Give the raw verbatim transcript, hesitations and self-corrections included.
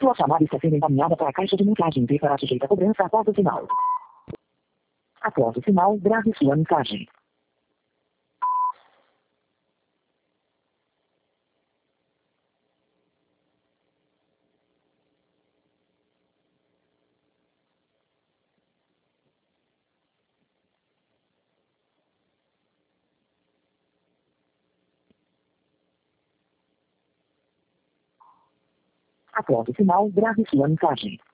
Sua chamada está sendo encaminhada para a caixa de mensagem e será sujeita a cobrança após o sinal. Após o sinal, grave sua mensagem. Após o sinal, grave sua mensagem.